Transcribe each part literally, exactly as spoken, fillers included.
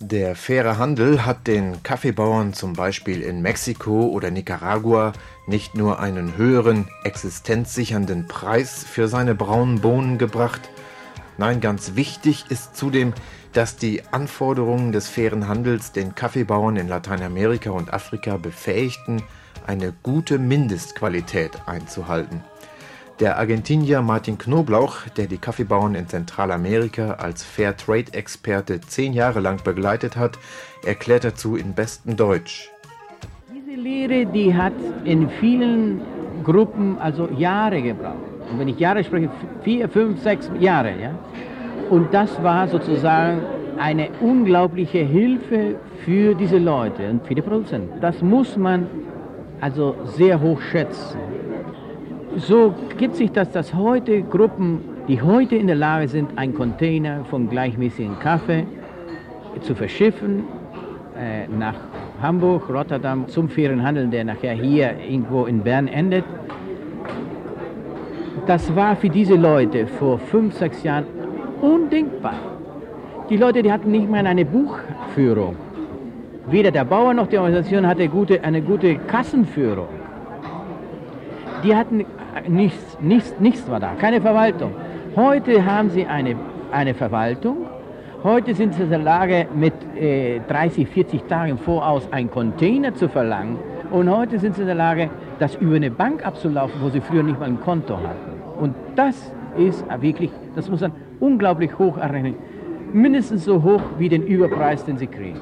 Der faire Handel hat den Kaffeebauern zum Beispiel in Mexiko oder Nicaragua nicht nur einen höheren, existenzsichernden Preis für seine braunen Bohnen gebracht. Nein, ganz wichtig ist zudem, dass die Anforderungen des fairen Handels den Kaffeebauern in Lateinamerika und Afrika befähigten, eine gute Mindestqualität einzuhalten. Der Argentinier Martin Knoblauch, der die Kaffeebauern in Zentralamerika als Fairtrade-Experte zehn Jahre lang begleitet hat, erklärt dazu in bestem Deutsch. Diese Lehre, die hat in vielen Gruppen also Jahre gebraucht. Und wenn ich Jahre spreche, vier, fünf, sechs Jahre. Ja? Und das war sozusagen eine unglaubliche Hilfe für diese Leute und für die Produzenten. Das muss man also sehr hoch schätzen. So gibt sich das, dass heute Gruppen, die heute in der Lage sind, einen Container von gleichmäßigen Kaffee zu verschiffen, äh, nach Hamburg, Rotterdam, zum fairen Handel, der nachher hier irgendwo in Bern endet. Das war für diese Leute vor fünf, sechs Jahren undenkbar. Die Leute, die hatten nicht mal eine Buchführung. Weder der Bauer noch die Organisation hatte gute, eine gute Kassenführung. Die hatten nichts, nichts, nichts war da, keine Verwaltung. Heute haben sie eine, eine Verwaltung. Heute sind sie in der Lage, mit äh, dreißig, vierzig Tagen im Voraus einen Container zu verlangen. Und heute sind sie in der Lage, das über eine Bank abzulaufen, wo sie früher nicht mal ein Konto hatten. Und das ist wirklich, das muss man unglaublich hoch errechnen. Mindestens so hoch wie den Überpreis, den sie kriegen.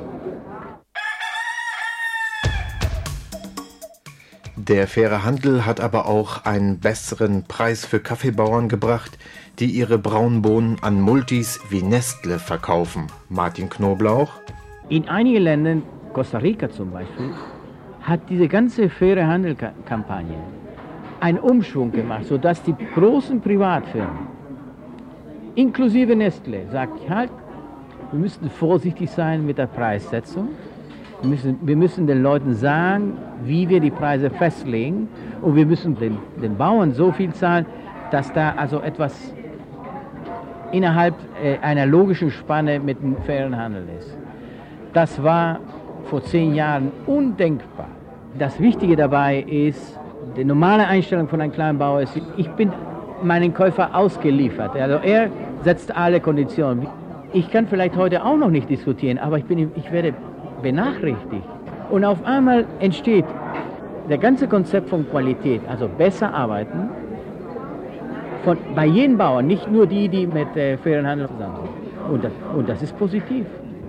Der faire Handel hat aber auch einen besseren Preis für Kaffeebauern gebracht, die ihre braunen Bohnen an Multis wie Nestle verkaufen. Martin Knoblauch. In einigen Ländern, Costa Rica zum Beispiel, hat diese ganze faire Handelkampagne einen Umschwung gemacht, sodass die großen Privatfirmen, inklusive Nestle, sagt, halt, wir müssen vorsichtig sein mit der Preissetzung. Wir müssen, wir müssen den Leuten sagen, wie wir die Preise festlegen, und wir müssen den, den Bauern so viel zahlen, dass da also etwas innerhalb äh, einer logischen Spanne mit dem fairen Handel ist. Das war vor zehn Jahren undenkbar. Das Wichtige dabei ist, die normale Einstellung von einem kleinen Bauer ist, ich bin meinem Käufer ausgeliefert. Also er setzt alle Konditionen. Ich kann vielleicht heute auch noch nicht diskutieren, aber ich, bin, ich werde benachrichtigt. Und auf einmal entsteht der ganze Konzept von Qualität, also besser arbeiten, von, bei jedem Bauern, nicht nur die, die mit äh, fairen Handel zusammen sind. Und das, und das ist positiv.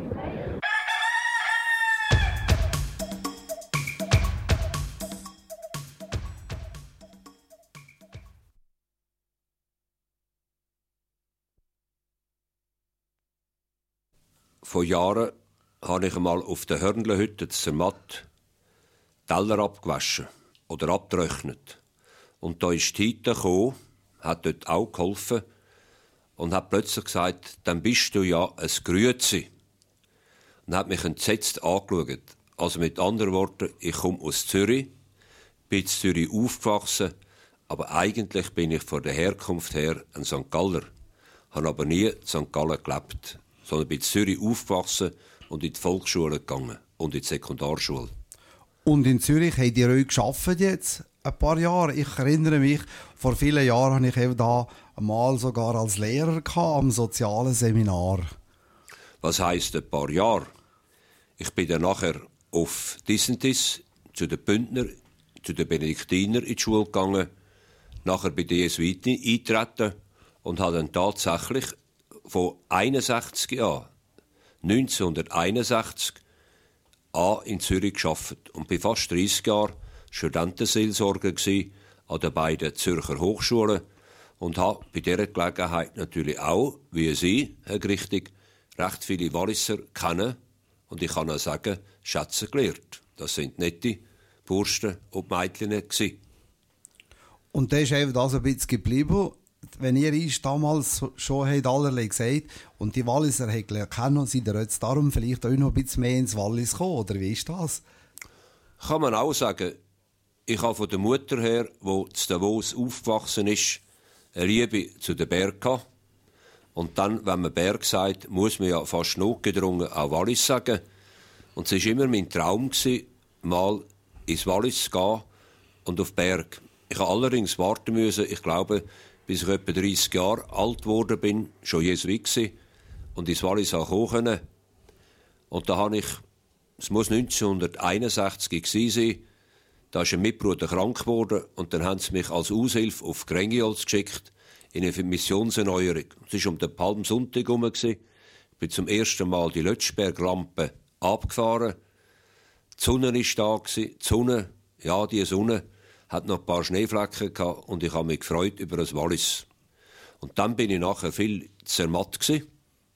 Vor Jahren habe ich einmal auf der Hörnlehütte zu Zermatt Teller abgewaschen oder abgetrocknet. Und da ist die Tite gekommen, hat dort auch geholfen und hat plötzlich gesagt, dann bist du ja ein Grüezi. Und hat mich entsetzt angeschaut. Also mit anderen Worten, ich komme aus Zürich, bin in Zürich aufgewachsen, aber eigentlich bin ich von der Herkunft her ein Sankt Galler, habe aber nie in Sankt Gallen gelebt, sondern bin in Zürich aufgewachsen und in die Volksschule gegangen und in die Sekundarschule. Und in Zürich habt ihr euch gearbeitet jetzt ein paar Jahre. Ich erinnere mich, vor vielen Jahren hatte ich eben da einmal sogar als Lehrer am sozialen Seminar. Was heisst ein paar Jahre? Ich bin dann nachher auf Dissentis zu den Bündner, zu den Benediktiner in die Schule gegangen, nachher bei den Jesuiten eingetreten und habe dann tatsächlich von einundsechzig an, neunzehnhunderteinundsechzig, an in Zürich gearbeitet und bin fast dreissig Jahre Studentenseelsorger an den beiden Zürcher Hochschulen und habe bei dieser Gelegenheit natürlich auch, wie Sie, Herr Grichtig, recht viele Walliser kennen und ich kann auch sagen, schätzen gelernt. Das sind nette Burschen und Mädchen gewesen. Und das ist eben das ein bisschen geblieben. Wenn ihr uns damals schon habt allerlei gesagt und die Walliser habt kennen, seid ihr jetzt darum vielleicht auch noch ein bisschen mehr ins Wallis gekommen, oder wie ist das? Kann man auch sagen. Ich habe von der Mutter her, die zu Davos aufgewachsen ist, eine Liebe zu den Bergen gehabt. Und dann, wenn man Berg sagt, muss man ja fast notgedrungen auch Wallis sagen. Und es war immer mein Traum, mal ins Wallis zu gehen und auf Berg. Ich musste allerdings warten müssen, ich glaube, bis ich etwa dreißig Jahre alt geworden bin, schon Jesuit gewesen, und ins Wallis kommen konnte. Und da habe ich, es muss neunzehnhunderteinundsechzig gewesen sein, da ist ein Mitbruder krank geworden und dann haben sie mich als Aushilfe auf Grengiols geschickt in eine Missionserneuerung. Es war um den Palmsonntag herum. Ich bin zum ersten Mal die Lötschbergrampe abgefahren. Die Sonne war da. Die Sonne, ja, die Sonne hat noch ein paar Schneeflecken gehabt und ich habe mich gefreut über das Wallis. Und dann bin ich nachher viel Zermatt gewesen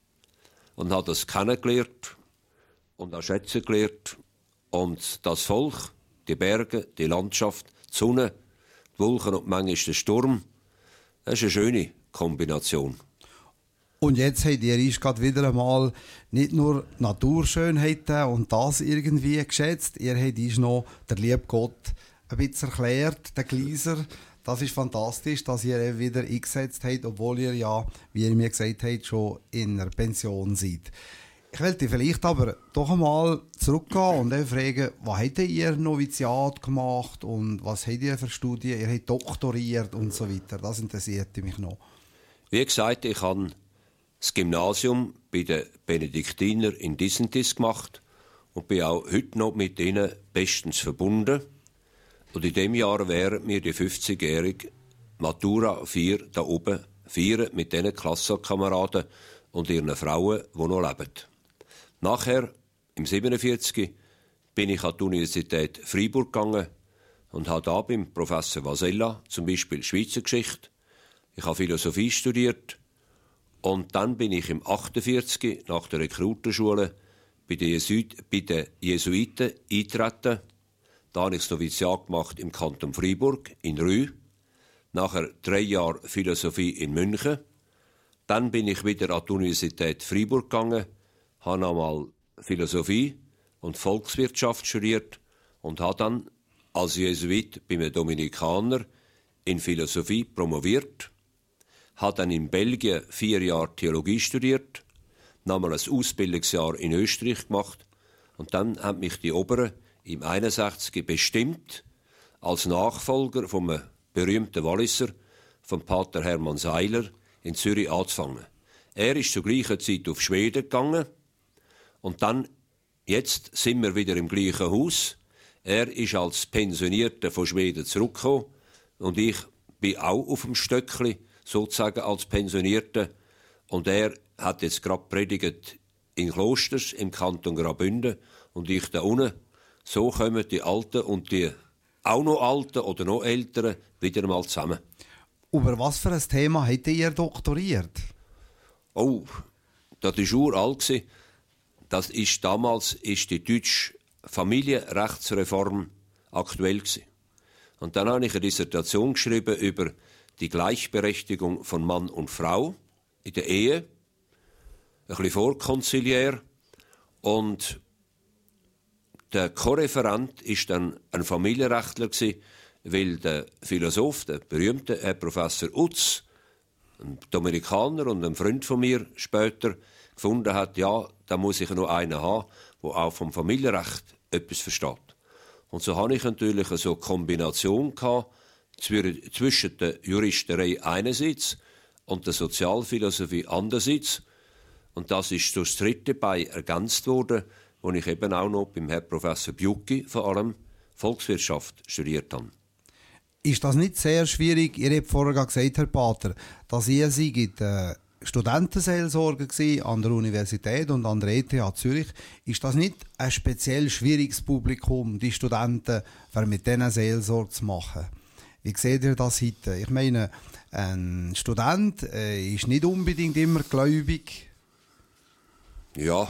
und habe das kennengelernt und auch schätzen gelernt. Und das Volk, die Berge, die Landschaft, die Sonne, die Wolken und manchmal der Sturm, das ist eine schöne Kombination. Und jetzt habt ihr ist gerade wieder einmal nicht nur Naturschönheiten und das irgendwie geschätzt, ihr habt ist noch der liebe Gott ein bisschen erklärt, der Gleiser. Das ist fantastisch, dass ihr ihn wieder eingesetzt habt, obwohl ihr ja, wie ihr mir gesagt habt, schon in der Pension seid. Ich wollte vielleicht aber doch einmal zurückgehen und fragen, was habt ihr Noviziat gemacht und was habt ihr für Studien? Ihr habt doktoriert und so weiter. Das interessiert mich noch. Wie gesagt, ich habe das Gymnasium bei den Benediktiner in Disentis gemacht und bin auch heute noch mit ihnen bestens verbunden. Und in diesem Jahr wären wir die fünfzigjährige Matura vier da oben feiern mit diesen Klassenkameraden und ihren Frauen, die noch leben. Nachher, im siebenundvierzig, bin ich an die Universität Freiburg gegangen und habe da beim Professor Vasella zum Beispiel Schweizer Geschichte. Ich habe Philosophie studiert und dann bin ich im achtundvierzig nach der Rekrutenschule bei den, Jesuit, bei den Jesuiten eingetreten. Da habe ich das Noviziat gemacht im Kanton Freiburg, in Rue. Nachher drei Jahre Philosophie in München. Dann bin ich wieder an die Universität Freiburg gegangen, habe einmal Philosophie und Volkswirtschaft studiert und habe dann als Jesuit bei einem Dominikaner in Philosophie promoviert, habe dann in Belgien vier Jahre Theologie studiert, nochmal ein Ausbildungsjahr in Österreich gemacht und dann hat mich die Oberen im einundsechzig bestimmt als Nachfolger vom berühmten Walliser, vom Pater Hermann Seiler, in Zürich anzufangen. Er ist zur gleichen Zeit auf Schweden gegangen und dann, jetzt sind wir wieder im gleichen Haus. Er ist als Pensionierter von Schweden zurückgekommen und ich bin auch auf dem Stöckli, sozusagen als Pensionierter. Und er hat jetzt gerade predigt in Klosters im Kanton Graubünden und ich da unten. So kommen die Alten und die auch noch Alten oder noch Älteren wieder mal zusammen. Über was für ein Thema hättet ihr doktoriert? Oh, das war uralt. Das ist damals ist die deutsche Familienrechtsreform aktuell gewesen. Und dann habe ich eine Dissertation geschrieben über die Gleichberechtigung von Mann und Frau in der Ehe, ein bisschen vorkonziliär. Und der Co-Referent war dann ein Familienrechtler gewesen, weil der Philosoph, der berühmte Herr Professor Utz, ein Dominikaner und ein Freund von mir später, gefunden hat, ja, da muss ich noch einen haben, der auch vom Familienrecht etwas versteht. Und so hatte ich natürlich so eine Kombination gehabt zwischen der Juristerei einerseits und der Sozialphilosophie andererseits. Und das ist durch das dritte Bein ergänzt worden, wo ich eben auch noch beim Herrn Professor Bjucki vor allem Volkswirtschaft studiert habe. Ist das nicht sehr schwierig? Ihr habt vorher gesagt, Herr Pater, dass ihr seid äh, Studentenseelsorger gewesen an der Universität und an der E T H Zürich. Ist das nicht ein speziell schwieriges Publikum, die Studenten, für mit denen Seelsorge zu machen? Wie seht ihr das heute? Ich meine, ein Student äh, ist nicht unbedingt immer gläubig. Ja.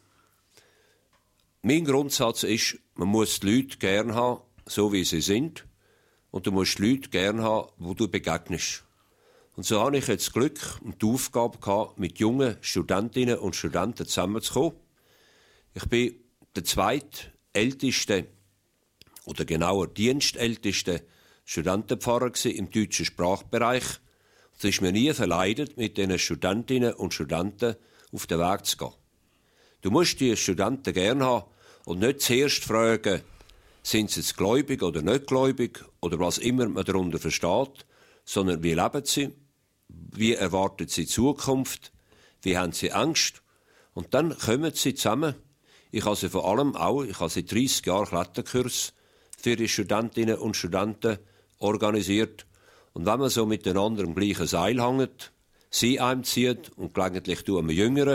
Mein Grundsatz ist, man muss die Leute gern haben, so wie sie sind. Und du musst die Leute gern haben, wo du begegnest. Und so hatte ich jetzt das Glück und die Aufgabe gehabt, mit jungen Studentinnen und Studenten zusammenzukommen. Ich bin der zweitälteste, oder genauer dienstälteste Studentenpfarrer im deutschen Sprachbereich. Es ist mir nie verleidet, mit diesen Studentinnen und Studenten auf den Weg zu gehen. Du musst die Studenten gern haben und nicht zuerst fragen, sind sie jetzt gläubig oder nicht gläubig oder was immer man darunter versteht, sondern wie leben sie, wie erwarten sie die Zukunft, wie haben sie Angst und dann kommen sie zusammen. Ich habe sie vor allem auch, ich habe seit dreissig Jahren Kletterkurs für die Studentinnen und Studenten organisiert. Und wenn man so miteinander am gleichen Seil hängt, sie einem zieht und gelegentlich du einem Jüngeren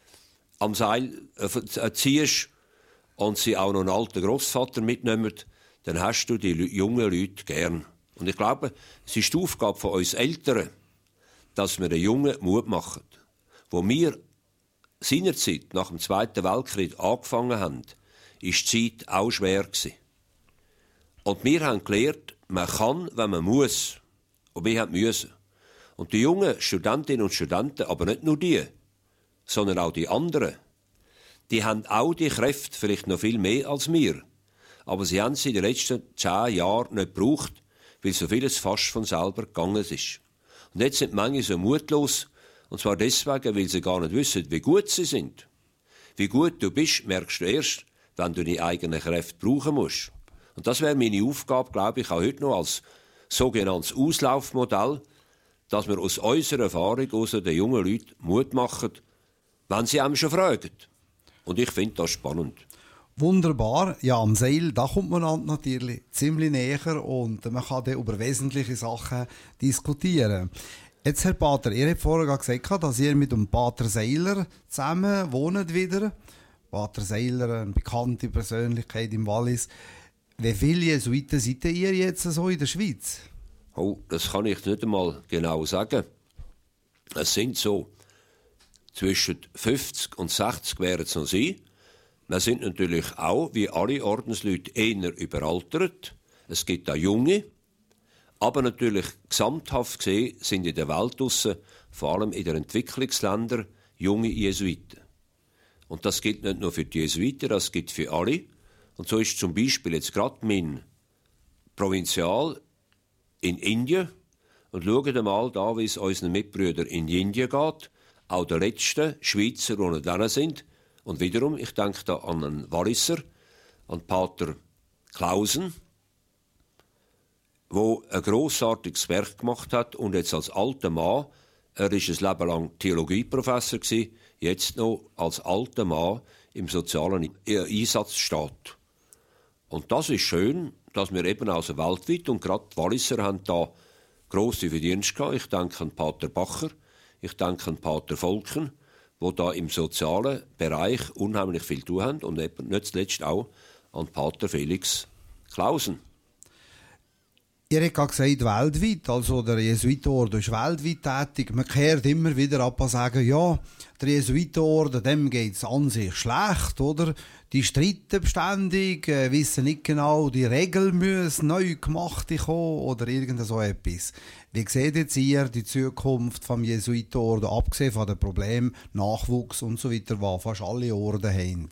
am Seil äh, ziehst und sie auch noch einen alten Grossvater mitnehmen, dann hast du die jungen Leute gern. Und ich glaube, es ist die Aufgabe von uns Eltern, dass wir den Jungen Mut machen. Wo wir seinerzeit nach dem Zweiten Weltkrieg angefangen haben, ist die Zeit auch schwer gewesen. Und wir haben gelernt, man kann, wenn man muss. Und wir haben müssen. Und die jungen Studentinnen und Studenten, aber nicht nur die, sondern auch die anderen, die haben auch die Kräfte, vielleicht noch viel mehr als wir. Aber sie haben sie in den letzten zehn Jahren nicht gebraucht, weil so vieles fast von selber gegangen ist. Und jetzt sind manche so mutlos, und zwar deswegen, weil sie gar nicht wissen, wie gut sie sind. Wie gut du bist, merkst du erst, wenn du deine eigenen Kräfte brauchen musst. Und das wäre meine Aufgabe, glaube ich, auch heute noch als sogenanntes Auslaufmodell, dass wir aus unserer Erfahrung, aus den jungen Leuten Mut machen, wenn sie einem schon fragen. Und ich finde das spannend. Wunderbar. Ja, am Seil, da kommt man natürlich ziemlich näher und man kann dann über wesentliche Sachen diskutieren. Jetzt, Herr Pater, ihr habt vorher gesagt, dass ihr mit dem Pater Seiler zusammen wohnt wieder. Pater Seiler, eine bekannte Persönlichkeit im Wallis. Wie viele Jesuiten seid ihr jetzt so in der Schweiz? Oh, das kann ich nicht einmal genau sagen. Es sind so zwischen fünfzig und sechzig wären es noch sie. Wir sind natürlich auch, wie alle Ordensleute, eher überaltert. Es gibt auch Junge. Aber natürlich, gesamthaft gesehen, sind in der Welt draussen, vor allem in den Entwicklungsländern, junge Jesuiten. Und das gilt nicht nur für die Jesuiten, das gilt für alle. Und so ist zum Beispiel jetzt gerade mein Provinzial in Indien. Und schaut einmal da, wie es unseren Mitbrüdern in Indien geht. Auch der letzten Schweizer, die noch da sind. Und wiederum, ich denke da an einen Walliser, an Pater Klausen, der ein grossartiges Werk gemacht hat und jetzt als alter Mann, er ist ein Leben lang Theologieprofessor gewesen, jetzt noch als alter Mann im sozialen Einsatz steht. Und das ist schön, dass wir eben also weltweit, und gerade die Walliser haben da grosse Verdienste gehabt. Ich denke an Pater Bacher, ich denke an Pater Volken, die da im sozialen Bereich unheimlich viel zu tun haben, und eben nicht zuletzt auch an Pater Felix Klausen. Ihr habt gerade gesagt, weltweit, also der Jesuitenorden ist weltweit tätig. Man kehrt immer wieder ab und sagen, ja, der Jesuitenorden, dem geht es an sich schlecht, oder? Die streiten beständig, äh, wissen nicht genau, die Regeln müssen neu gemacht kommen oder irgend so etwas. Wie seht jetzt ihr die Zukunft vom Jesuitenorden, abgesehen von den Problemen, Nachwuchs und so weiter, was fast alle Orden haben?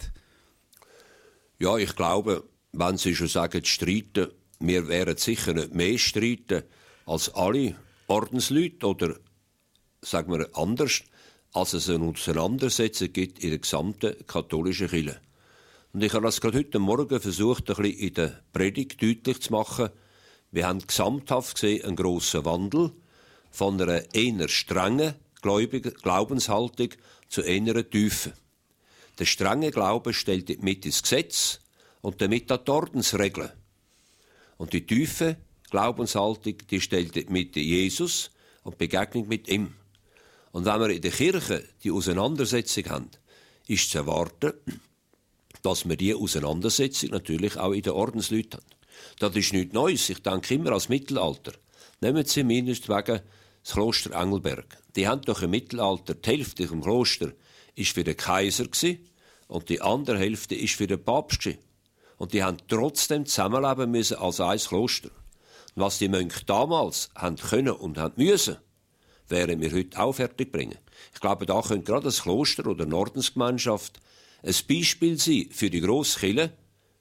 Ja, ich glaube, wenn Sie schon sagen, streiten, wir werden sicher nicht mehr streiten als alle Ordensleute oder, sagen wir anders, als es eine Auseinandersetzung gibt in der gesamten katholischen Kirche. Und ich habe das gerade heute Morgen versucht, ein bisschen in der Predigt deutlich zu machen. Wir haben gesamthaft gesehen einen grossen Wandel von einer eher strengen Glaubenshaltung zu einer tiefen. Der strenge Glaube stellt in die Mitte das Gesetz und damit auch die Ordensregeln. Und die tiefe Glaubenshaltung, die stellt in die Mitte Jesus und Begegnung mit ihm. Und wenn wir in der Kirche die Auseinandersetzung haben, ist zu erwarten, dass wir diese Auseinandersetzung natürlich auch in den Ordensleuten haben. Das ist nichts Neues. Ich denke immer ans Mittelalter. Nehmen Sie meinetwegen das Kloster Engelberg. Die haben doch im Mittelalter, die Hälfte vom Kloster ist für den Kaiser gewesen, und die andere Hälfte ist für den Papst gewesen. Und die haben trotzdem zusammenleben müssen als ein Kloster. Und was die Mönche damals haben können und haben müssen, wären wir heute auch fertig bringen. Ich glaube, da könnte gerade das Kloster oder eine Ordensgemeinschaft ein Beispiel sein für die grosse Kirche,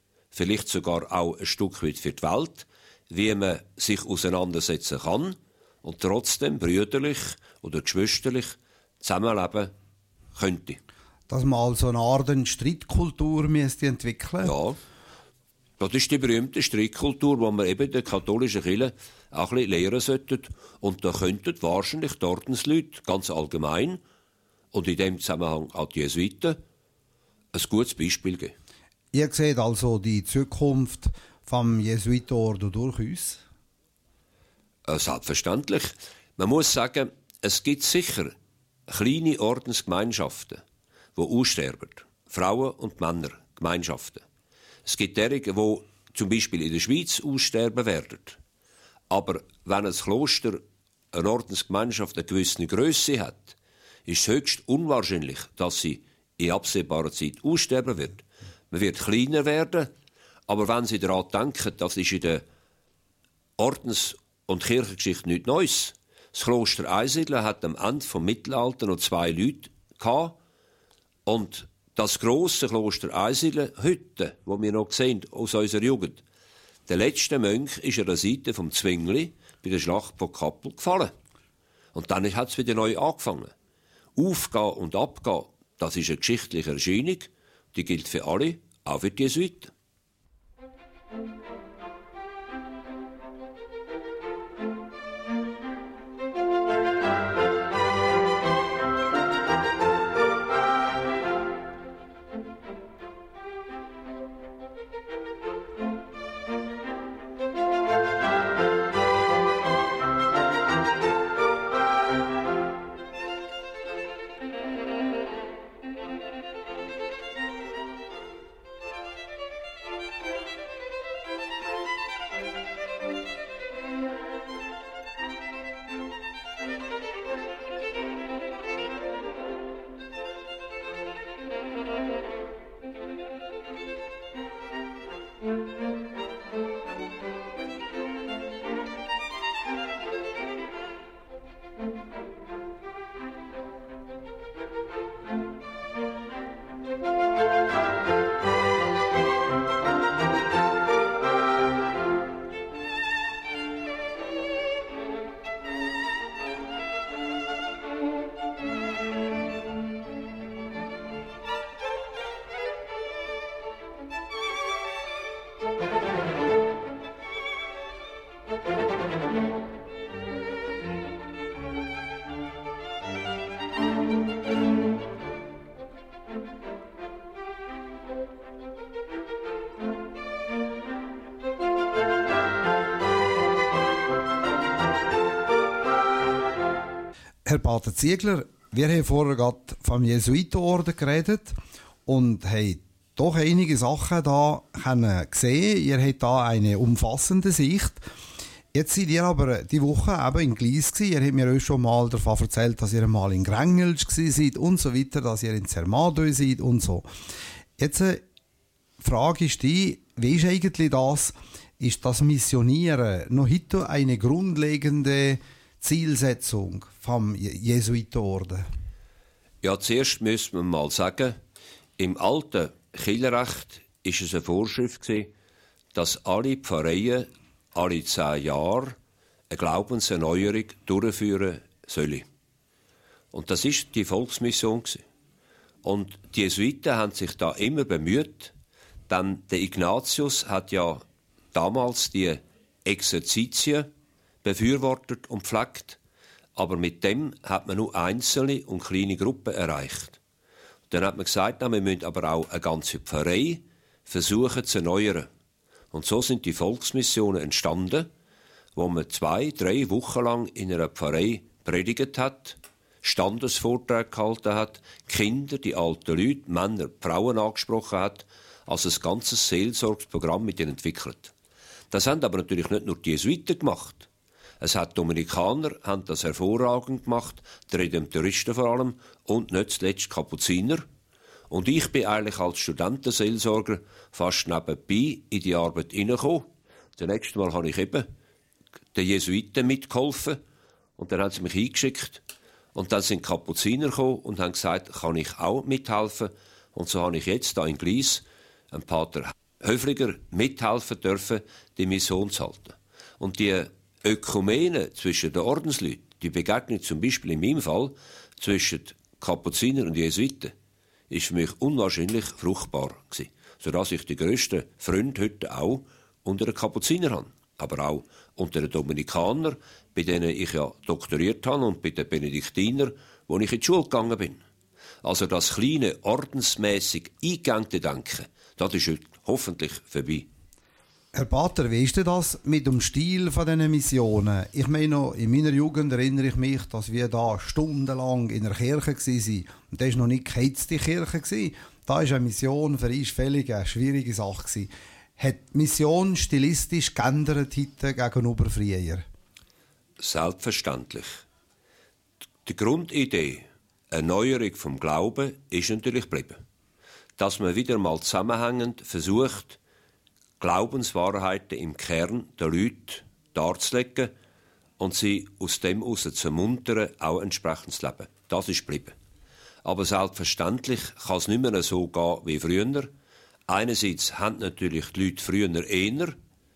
vielleicht sogar auch ein Stück weit für die Welt, wie man sich auseinandersetzen kann und trotzdem brüderlich oder geschwisterlich zusammenleben könnte. Dass man also eine Art Streitkultur müsste entwickeln. Ja, das ist die berühmte Streitkultur, die wir eben der katholischen Kirche auch ein bisschen lehren sollten. Und da könnten wahrscheinlich die Ordensleute ganz allgemein und in dem Zusammenhang auch die Jesuiten ein gutes Beispiel geben. Ihr seht also die Zukunft vom Jesuitenorden durch uns? Äh, selbstverständlich. Man muss sagen, es gibt sicher kleine Ordensgemeinschaften, die aussterben. Frauen- und Männergemeinschaften. Es gibt derige, die zum Beispiel in der Schweiz aussterben werden. Aber wenn ein Kloster, eine Ordensgemeinschaft eine gewisse Grösse hat, ist es höchst unwahrscheinlich, dass sie in absehbarer Zeit aussterben wird. Man wird kleiner werden, aber wenn Sie daran denken, das ist in der Ordens- und Kirchengeschichte nichts Neues. Das Kloster Einsiedeln hat am Ende des Mittelalters noch zwei Leute gehabt. Und das grosse Kloster Einsiedeln, heute, wo wir noch sehen, aus unserer Jugend, der letzte Mönch ist an der Seite vom Zwingli bei der Schlacht von Kappel gefallen. Und dann hat es wieder neu angefangen. Aufgehen und abgehen, das ist eine geschichtliche Erscheinung, die gilt für alle, auch für die Jesuiten. Herr Pater Ziegler, wir haben vorher gerade vom Jesuitenorden geredet und haben doch einige Sachen da gesehen. Ihr habt da eine umfassende Sicht. Jetzt seid ihr aber die Woche eben in Gleis gewesen. Ihr habt mir euch schon mal davon erzählt, dass ihr mal in Grängelsch seid und so weiter, dass ihr in Zermatt seid und so. Jetzt die Frage ist die, wie ist eigentlich das, ist das Missionieren noch heute eine grundlegende Zielsetzung vom Jesuitenorden? Ja, zuerst müssen wir mal sagen, im alten Kirchenrecht war es eine Vorschrift gewesen, dass alle Pfarreien alle zehn Jahre eine Glaubenserneuerung durchführen sollen. Und das war die Volksmission gewesen. Und die Jesuiten haben sich da immer bemüht, denn der Ignatius hat ja damals die Exerzitien befürwortet und pflegt, aber mit dem hat man nur einzelne und kleine Gruppen erreicht. Dann hat man gesagt, na, wir müssen aber auch eine ganze Pfarrei versuchen zu erneuern. Und so sind die Volksmissionen entstanden, wo man zwei, drei Wochen lang in einer Pfarrei predigt hat, Standesvorträge gehalten hat, Kinder, die alten Leute, Männer, Frauen angesprochen hat, also ein ganzes Seelsorgsprogramm mit ihnen entwickelt. Das haben aber natürlich nicht nur die Jesuiten gemacht. Es hat Dominikaner, haben das hervorragend gemacht, die Redemptoristen vor allem, und nicht zuletzt Kapuziner. Und ich bin eigentlich als Studentenseelsorger fast nebenbei in die Arbeit hineingekommen. Das nächste Mal habe ich eben den Jesuiten mitgeholfen und dann haben sie mich eingeschickt. Und dann sind Kapuziner gekommen und haben gesagt, kann ich auch mithelfen. Und so habe ich jetzt da in Gleis ein Pater Höfliger mithelfen dürfen, die Mission zu halten. Und die Ökumene zwischen den Ordensleuten, die Begegnung zum Beispiel in meinem Fall zwischen Kapuziner und Jesuiten, ist für mich unwahrscheinlich fruchtbar gewesen, sodass ich die grössten Freunde heute auch unter den Kapuziner habe, aber auch unter den Dominikanern, bei denen ich ja doktoriert habe, und bei den Benediktiner, wo ich in die Schule gegangen bin. Also das kleine, ordensmässig eingegangte Denken, das ist heute hoffentlich vorbei. Herr Pater, wie ist denn das mit dem Stil von diesen Missionen? Ich meine noch, in meiner Jugend erinnere ich mich, dass wir da stundenlang in der Kirche waren. Und das war noch nicht die geheizte Kirche. Da war eine Mission für uns völlig eine schwierige Sache. Hat die Mission stilistisch geändert heute gegenüber früher? Selbstverständlich. Die Grundidee, eine Neuerung vom Glauben, ist natürlich geblieben. Dass man wieder mal zusammenhängend versucht, Glaubenswahrheiten im Kern der Leute darzulegen und sie aus dem heraus zu ermuntern, auch entsprechend zu leben. Das ist geblieben. Aber selbstverständlich kann es nicht mehr so gehen wie früher. Einerseits haben natürlich die Leute früher eher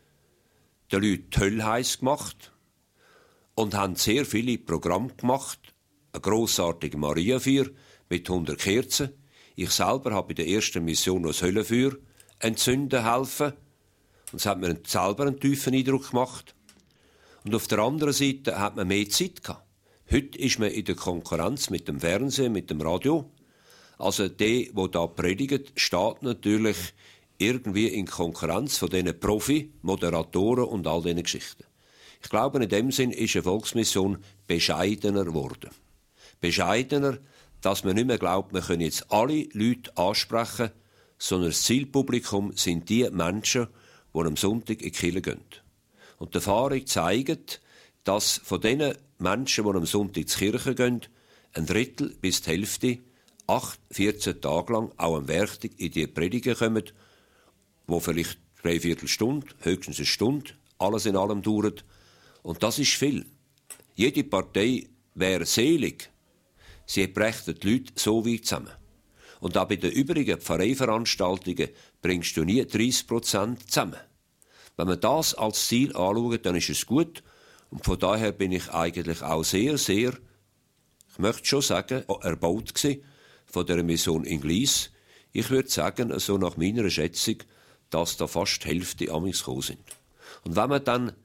den Leuten die Hölle heiss gemacht und haben sehr viele Programme gemacht. Eine grossartige Mariafeier mit hundert Kerzen. Ich selber habe bei der ersten Mission das Höllenfeuer entzünden helfen. Und es hat mir selber einen tiefen Eindruck gemacht. Und auf der anderen Seite hat man mehr Zeit gehabt. Heute ist man in der Konkurrenz mit dem Fernsehen, mit dem Radio. Also der, der da predigt, steht natürlich irgendwie in Konkurrenz von diesen Profi, Moderatoren und all diesen Geschichten. Ich glaube, in dem Sinn ist eine Volksmission bescheidener geworden. Bescheidener, dass man nicht mehr glaubt, man könne jetzt alle Leute ansprechen, sondern das Zielpublikum sind die Menschen, die am Sonntag in die Kirche gehen. Und die Erfahrung zeigt, dass von den Menschen, die am Sonntag in die Kirche gehen, ein Drittel bis die Hälfte acht, vierzehn Tage lang auch am Werktag in die Predigen kommen, wo vielleicht drei Viertelstunde, höchstens eine Stunde, alles in allem dauert. Und das ist viel. Jede Partei wäre selig, sie brächte die Leute so weit zusammen. Und auch bei den übrigen Pfarreiveranstaltungen bringst du nie dreißig Prozent zusammen. Wenn man das als Ziel anschaut, dann ist es gut. Und von daher bin ich eigentlich auch sehr, sehr, ich möchte schon sagen, erbaut gewesen von der Mission in Glies. Ich würde sagen, so nach meiner Schätzung, dass da fast die Hälfte amigs gekommen sind. Und wenn man dann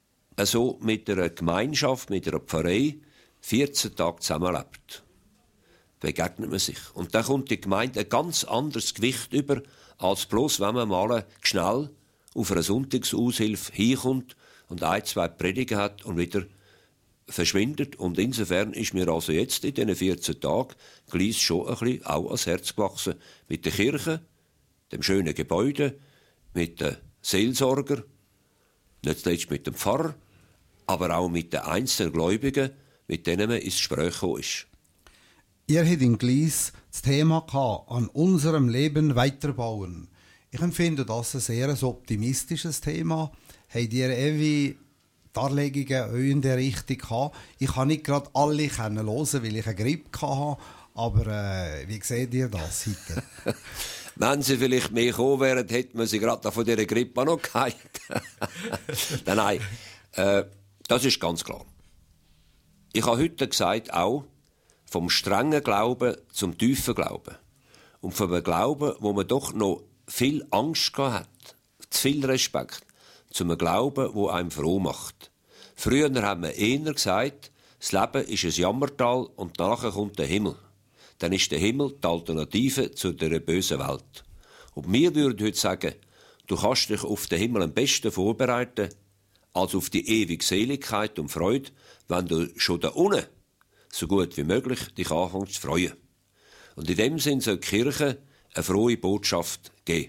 so mit einer Gemeinschaft, mit einer Pfarrei vierzehn Tage zusammenlebt, begegnet man sich. Und dann kommt die Gemeinde ein ganz anderes Gewicht über, als bloß, wenn man mal schnell auf eine Sonntagsaushilfe hinkommt und ein, zwei Predigen hat und wieder verschwindet. Und insofern ist mir also jetzt in diesen vierzehn Tagen Glies schon ein bisschen auch ans Herz gewachsen. Mit der Kirche, dem schönen Gebäude, mit den Seelsorger, nicht zuletzt mit dem Pfarrer, aber auch mit den einzelnen Gläubigen, mit denen man ins Gespräch gekommen ist. Ihr habt in Glies das Thema gehabt, an unserem Leben weiterbauen. Ich empfinde das ein sehr optimistisches Thema. Habt ihr ewig Darlegungen in der Richtung gehabt? Ich kann nicht gerade alle hören, weil ich eine Grippe hatte, aber äh, wie seht ihr das heute? Wenn sie vielleicht mehr gekommen wären, hätten wir sie gerade von dieser Grippe noch geheilt. nein, nein. Äh, das ist ganz klar. Ich habe heute gesagt, auch vom strengen Glauben zum tiefen Glauben. Und vom Glauben, wo man doch noch viel Angst gehabt hat, zu viel Respekt, zum Glauben, wo einem froh macht. Früher haben wir eher gesagt, das Leben ist ein Jammertal und nachher kommt der Himmel. Dann ist der Himmel die Alternative zu der bösen Welt. Und wir würden heute sagen, du kannst dich auf den Himmel am besten vorbereiten, als auf die ewige Seligkeit und Freude, wenn du schon da unten so gut wie möglich dich anfängst zu freuen. Und in dem Sinn soll die Kirche eine frohe Botschaft geben.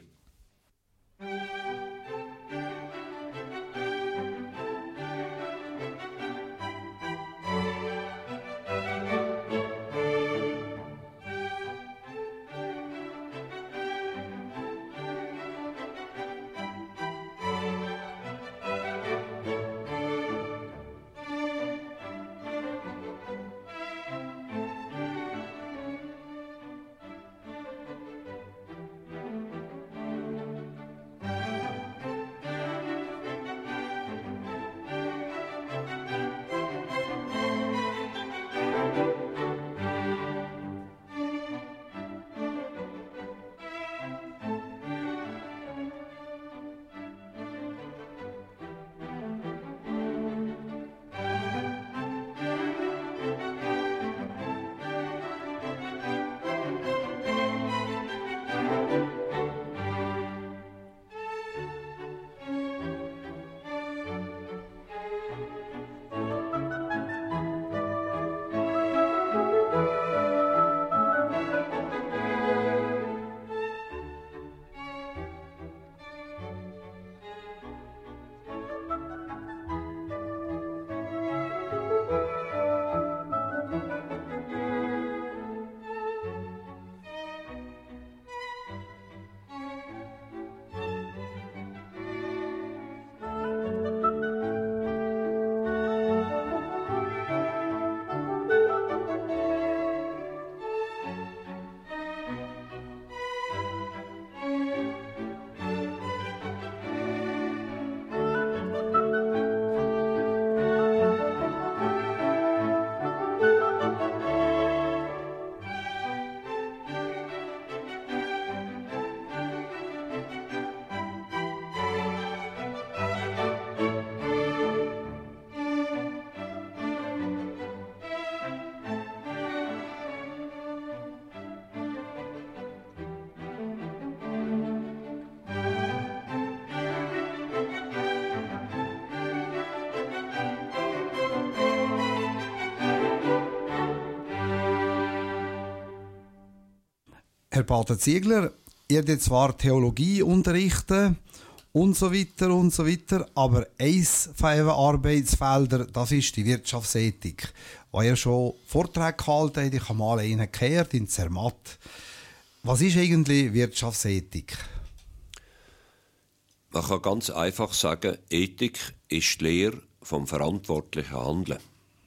Herr Pater Ziegler, ihr habt zwar Theologie unterrichten und so weiter und so weiter, aber eins von euren Arbeitsfeldern, das ist die Wirtschaftsethik. Wo ihr schon Vorträge gehalten habt, ich habe mal einen gehört in Zermatt. Was ist eigentlich Wirtschaftsethik? Man kann ganz einfach sagen, Ethik ist die Lehre vom verantwortlichen Handeln.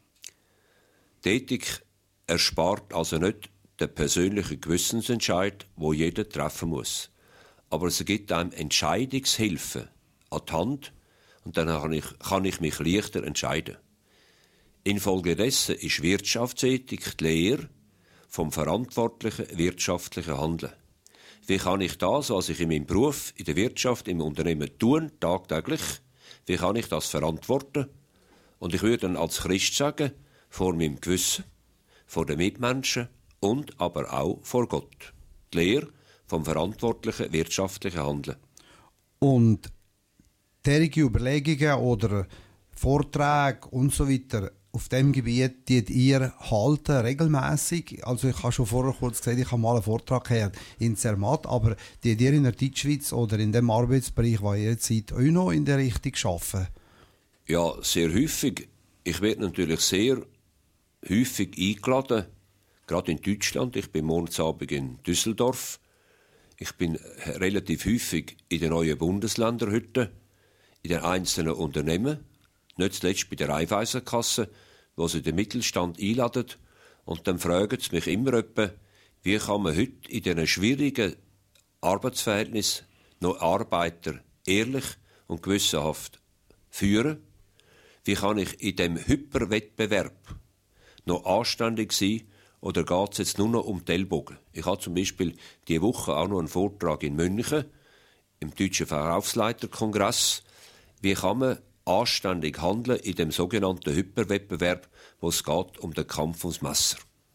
Die Ethik erspart also nicht den persönlichen Gewissensentscheid, wo jeder treffen muss. Aber es gibt einem Entscheidungshilfe an die Hand und dann kann ich, kann ich mich leichter entscheiden. Infolgedessen ist Wirtschaftsethik die Lehre vom verantwortlichen wirtschaftlichen Handeln. Wie kann ich das, was ich in meinem Beruf, in der Wirtschaft, im Unternehmen tue, tagtäglich, wie kann ich das verantworten? Und ich würde dann als Christ sagen, vor meinem Gewissen, vor den Mitmenschen und aber auch vor Gott. Die Lehre vom verantwortlichen wirtschaftlichen Handeln. Und derige Überlegungen oder Vorträge und so weiter auf dem Gebiet, die ihr halten regelmäßig. Also ich habe schon vorher kurz gesagt, ich habe mal einen Vortrag gehört in Zermatt, aber die ihr in der Deutschschweiz oder in dem Arbeitsbereich, wo ihr jetzt seid, auch noch in der Richtung arbeiten? Ja, sehr häufig. Ich werde natürlich sehr häufig eingeladen, gerade in Deutschland. Ich bin monatsabend in Düsseldorf. Ich bin relativ häufig in den neuen Bundesländern heute, in den einzelnen Unternehmen, nicht zuletzt bei der Raiffeisenkasse, wo sie den Mittelstand einladen. Und dann fragen sie mich immer etwa, wie kann man heute in diesen schwierigen Arbeitsverhältnissen noch Arbeiter ehrlich und gewissenhaft führen? Wie kann ich in diesem Hyperwettbewerb noch anständig sein? Oder geht es jetzt nur noch um die Ellbogen? Ich habe zum Beispiel diese Woche auch noch einen Vortrag in München, im Deutschen Verkaufsleiterkongress. Wie kann man anständig handeln in dem sogenannten Hyperwettbewerb, wo es geht um den Kampf ums Messer?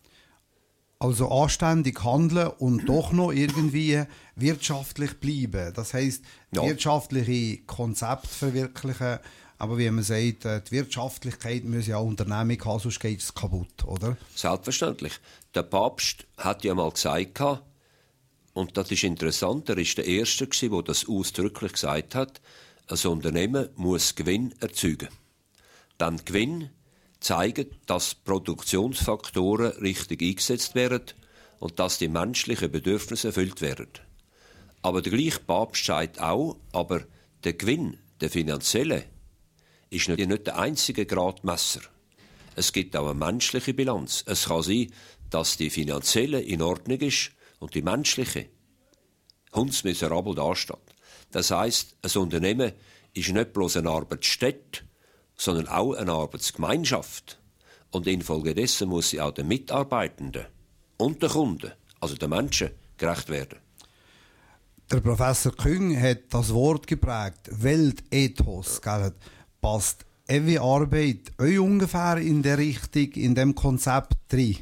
Also anständig handeln und doch noch irgendwie wirtschaftlich bleiben. Das heisst, ja. wirtschaftliche Konzepte verwirklichen. Aber wie man sagt, die Wirtschaftlichkeit muss ja auch Unternehmung haben, sonst geht es kaputt, oder? Selbstverständlich. Der Papst hat ja mal gesagt, und das ist interessant, er war der Erste, der das ausdrücklich gesagt hat, ein Unternehmen muss Gewinn erzeugen. Dann Gewinn zeigen, dass Produktionsfaktoren richtig eingesetzt werden und dass die menschlichen Bedürfnisse erfüllt werden. Aber der gleiche Papst sagt auch, aber der Gewinn, der finanzielle, ist nicht der einzige Gradmesser. Es gibt auch eine menschliche Bilanz. Es kann sein, dass die finanzielle in Ordnung ist und die menschliche hundsmiserabel dasteht. Das heisst, ein Unternehmen ist nicht bloß eine Arbeitsstätte, sondern auch eine Arbeitsgemeinschaft. Und infolgedessen muss sie auch den Mitarbeitenden und den Kunden, also den Menschen, gerecht werden. Der Professor Küng hat das Wort geprägt, Weltethos. Gell? Passt eure Arbeit euch ungefähr in der Richtung, in dem Konzept rein?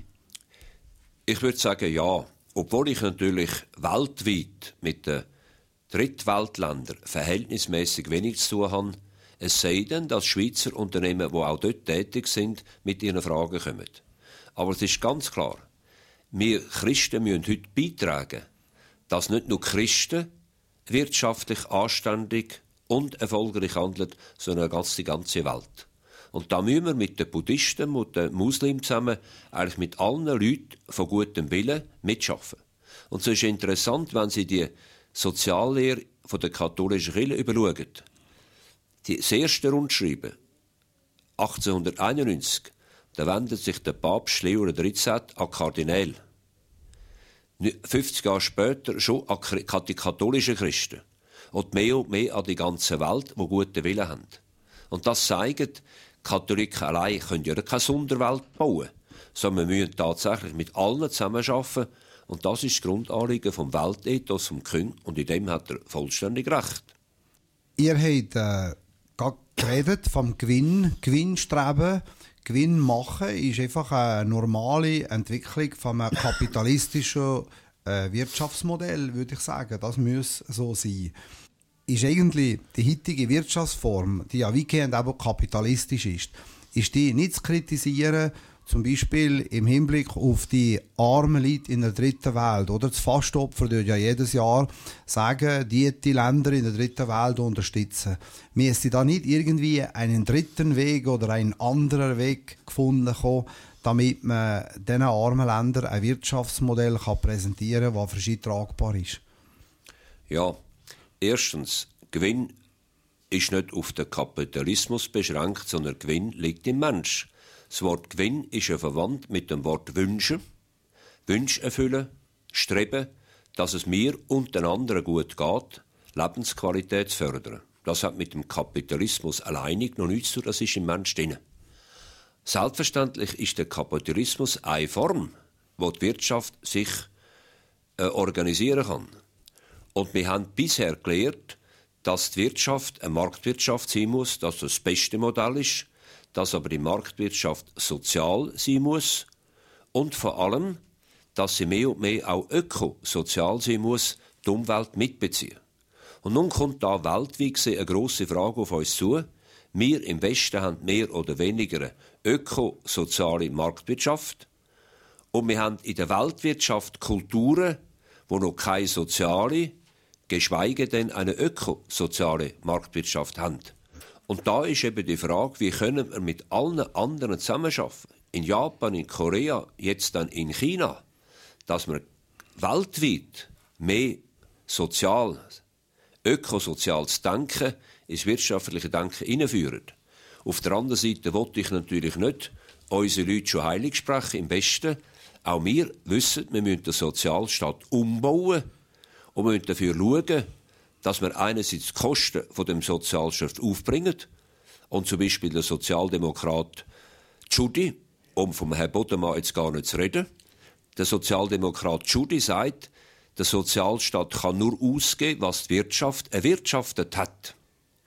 Ich würde sagen, ja. Obwohl ich natürlich weltweit mit den Drittweltländern verhältnismäßig wenig zu tun habe, es sei denn, dass Schweizer Unternehmen, die auch dort tätig sind, mit ihren Fragen kommen. Aber es ist ganz klar, wir Christen müssen heute beitragen, dass nicht nur Christen wirtschaftlich anständig und erfolgreich handeln, sondern ganz die ganze Welt. Und da müssen wir mit den Buddhisten und den Muslimen zusammen eigentlich mit allen Leuten von gutem Willen mitschaffen. Und so ist interessant, wenn Sie die Soziallehre von der katholischen Kirche überschauen. Das erste Rundschreiben, achtzehnhunderteinundneunzig, da wendet sich der Papst Leo der dreizehnte an Kardinäle. fünfzig Jahre später schon an die katholischen Christen. Und mehr und mehr an die ganze Welt, die guten Willen haben. Und das zeigt, Katholiken allein können ja keine Sonderwelt bauen, sondern wir müssen tatsächlich mit allen zusammenarbeiten. Und das ist das Grundanliegen vom Weltethos vom Küng, und in dem hat er vollständig recht. Ihr habt äh, gerade geredet vom Gewinn, Gewinnstreben. Gewinn machen ist einfach eine normale Entwicklung von einem kapitalistischen äh, Wirtschaftsmodell, würde ich sagen. Das muss so sein. Ist eigentlich die heutige Wirtschaftsform, die ja weitgehend auch kapitalistisch ist, ist die nicht zu kritisieren zum Beispiel im Hinblick auf die armen Leute in der dritten Welt, oder? Das Fastopfer tut ja jedes Jahr sagen, die die Länder in der dritten Welt unterstützen. Müsste da nicht irgendwie einen dritten Weg oder einen anderen Weg gefunden kommen, damit man diesen armen Ländern ein Wirtschaftsmodell kann präsentieren kann, das für sie tragbar ist? Ja, erstens, Gewinn ist nicht auf den Kapitalismus beschränkt, sondern Gewinn liegt im Mensch. Das Wort Gewinn ist ja verwandt mit dem Wort Wünschen. Wünsche erfüllen, streben, dass es mir und den anderen gut geht, Lebensqualität zu fördern. Das hat mit dem Kapitalismus alleinig noch nichts zu tun, das ist im Mensch drin. Selbstverständlich ist der Kapitalismus eine Form, wo die Wirtschaft sich äh, organisieren kann. Und wir haben bisher gelernt, dass die Wirtschaft eine Marktwirtschaft sein muss, dass das das beste Modell ist, dass aber die Marktwirtschaft sozial sein muss und vor allem, dass sie mehr und mehr auch ökosozial sein muss, die Umwelt mitbeziehen. Und nun kommt da weltweit gesehen eine grosse Frage auf uns zu. Wir im Westen haben mehr oder weniger eine ökosoziale Marktwirtschaft und wir haben in der Weltwirtschaft Kulturen, die noch keine soziale, geschweige denn eine ökosoziale Marktwirtschaft haben. Und da ist eben die Frage, wie können wir mit allen anderen zusammenarbeiten? In Japan, in Korea, jetzt dann in China, dass wir weltweit mehr sozial, ökosoziales Denken ins wirtschaftliche Denken hineinführen. Auf der anderen Seite wollte ich natürlich nicht unsere Leute schon heilig sprechen, im Westen. Auch wir wissen, wir müssen den Sozialstaat umbauen und wir müssen dafür schauen, dass wir einerseits die Kosten von dem Sozialstaat aufbringen und zum Beispiel der Sozialdemokrat Tschudi, um vom Herrn Bodemann jetzt gar nicht zu reden, der Sozialdemokrat Tschudi sagt, der Sozialstaat kann nur ausgeben, was die Wirtschaft erwirtschaftet hat.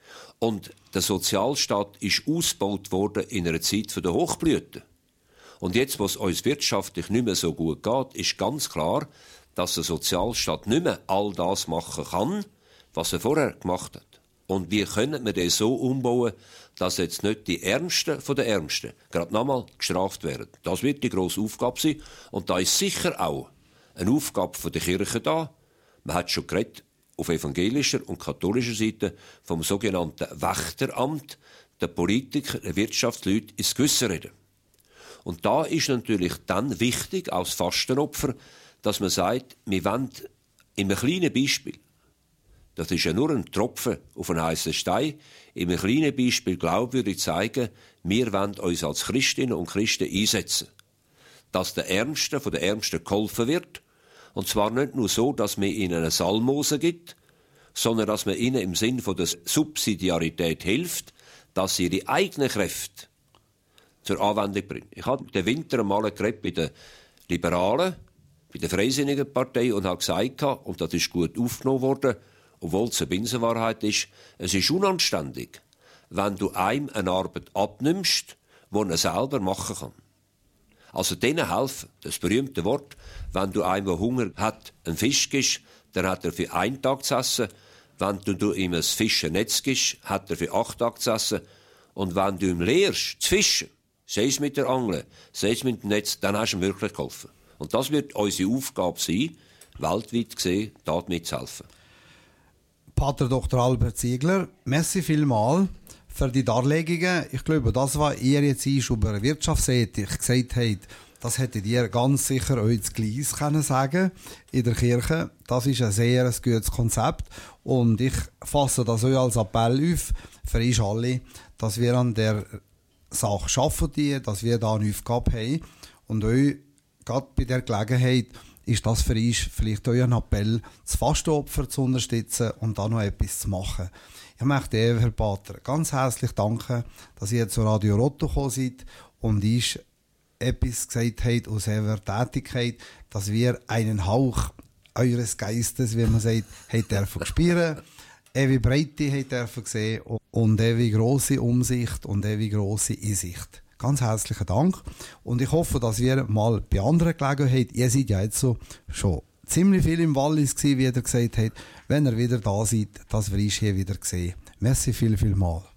Und der Sozialstaat ist ausgebaut worden in einer Zeit der Hochblüte. Und jetzt, wo es uns wirtschaftlich nicht mehr so gut geht, ist ganz klar, dass der Sozialstaat nicht mehr all das machen kann, was er vorher gemacht hat. Und wie können wir das so umbauen, dass jetzt nicht die Ärmsten von den Ärmsten gerade nochmal gestraft werden. Das wird die grosse Aufgabe sein. Und da ist sicher auch eine Aufgabe von der Kirche da. Man hat schon geredet, auf evangelischer und katholischer Seite vom sogenannten Wächteramt, der Politiker, der Wirtschaftsleute ins Gewissen reden. Und da ist natürlich dann wichtig, als Fastenopfer, dass man sagt, wir wollen in einem kleinen Beispiel, das ist ja nur ein Tropfen auf einen heißen Stein, in einem kleinen Beispiel glaubwürdig zeigen, wir wollen uns als Christinnen und Christen einsetzen. Dass der Ärmsten von den Ärmsten geholfen wird. Und zwar nicht nur so, dass man ihnen eine Salmose gibt, sondern dass man ihnen im Sinn von der Subsidiarität hilft, dass sie ihre eigenen Kräfte zur Anwendung bringen. Ich habe den Winter einmal geredet bei den Liberalen, bei der Freisinnigen Partei und habe gesagt, und das ist gut aufgenommen worden, obwohl es eine Binsenwahrheit ist, es ist unanständig, wenn du einem eine Arbeit abnimmst, die er selber machen kann. Also denen helfen, das berühmte Wort, wenn du einem, der Hunger hat, einen Fisch gibst, dann hat er für einen Tag zu essen. Wenn du ihm ein Fischernetz gibst, hat er für acht Tage zu essen. Und wenn du ihm lehrst, zu fischen, sei es mit der Angel, sei es mit dem Netz, dann hast du ihm wirklich geholfen. Und das wird unsere Aufgabe sein, weltweit gesehen, dort mitzuhelfen. Pater Doktor Albert Ziegler, merci vielmals für die Darlegungen. Ich glaube, das, was ihr jetzt über Wirtschaftsethik gesagt habt, das hättet ihr ganz sicher euch das Gleis können sagen in der Kirche. Das ist ein sehr ein gutes Konzept und ich fasse das euch als Appell auf für uns alle, dass wir an der Sache arbeiten, dass wir da eine Aufgabe haben und euch gerade bei der Gelegenheit ist das für uns vielleicht euer Appell, das Fastenopfer zu unterstützen und da noch etwas zu machen. Ich möchte Ihnen, Herr Pater, ganz herzlich danken, dass ihr zu Radio Rotto gekommen seid und uns etwas gesagt habt aus eurer Tätigkeit, dass wir einen Hauch eures Geistes, wie man sagt, habt dürfen spüren, ewig Breite habt dürfen sehen und ewig grosse Umsicht und ewig grosse Einsicht. Ganz herzlichen Dank und ich hoffe, dass wir mal bei anderen Gelegenheiten, ihr seid ja jetzt so schon ziemlich viel im Wallis gewesen, wie ihr gesagt habt, wenn ihr wieder da seid, dass wir uns hier wieder sehen. Merci viel, viel mal.